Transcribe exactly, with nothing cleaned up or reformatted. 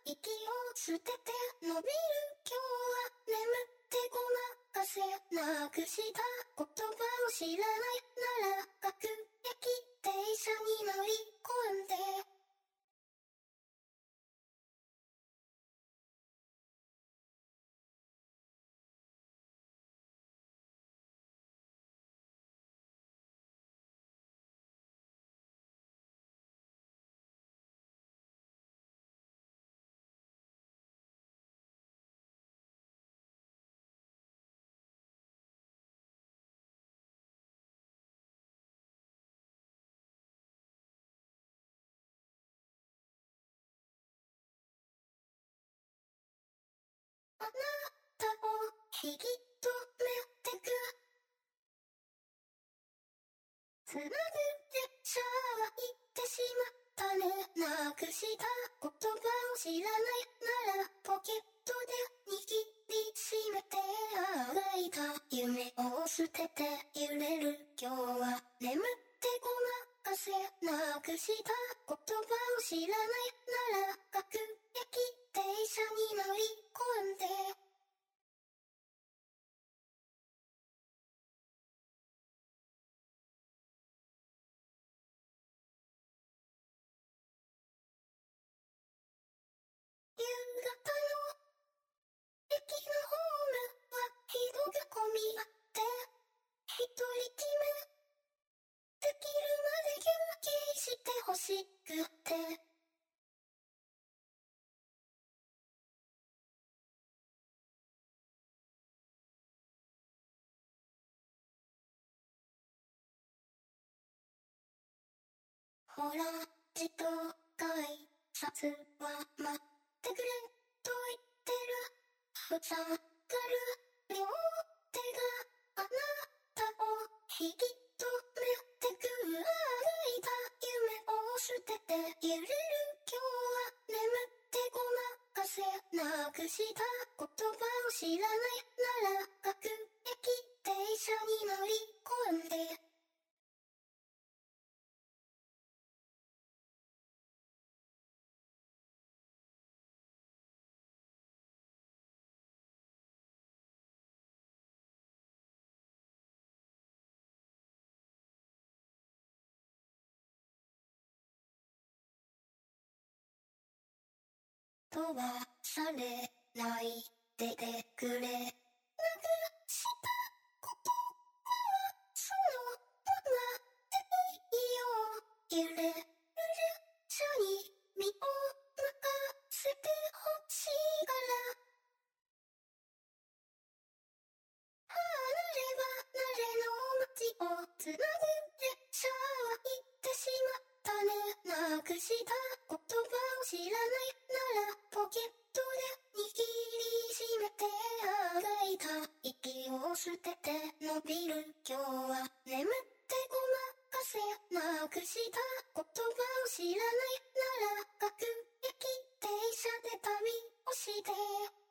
息を捨てて伸びる今日は眠ってごまかせなくした言葉を知らないなら各駅停車に乗り込んであなたを引き止めてくつなぐ列車は行ってしまったねなくした言葉を知らないならポケットで握りしめてあがいた夢を捨てて揺れる今日は眠ってごまかせなくした言葉を知らないなら各駅停車に乗り込んで夕方の駅のホームは人が混み合って一人決めできるまで休憩してほしくってほらじっと改札は待ってくれと言ってる塞がる両手があなたを引き止めてくあがいた夢を捨てて揺れる今日は眠ってごまかせなくした言葉を知らないなら各駅停車に乗り込んで飛ばされないでてくれなくしたことはそのままでいいよ揺れる列車に身を任せてほしいから離れ離れの街をつなぐ列車は行ってしまったねなくした言葉を知らないならポケットで握りしめてあがいた息を捨てて伸びる今日は眠ってごまかせなくした言葉を知らないなら各駅停車で旅をして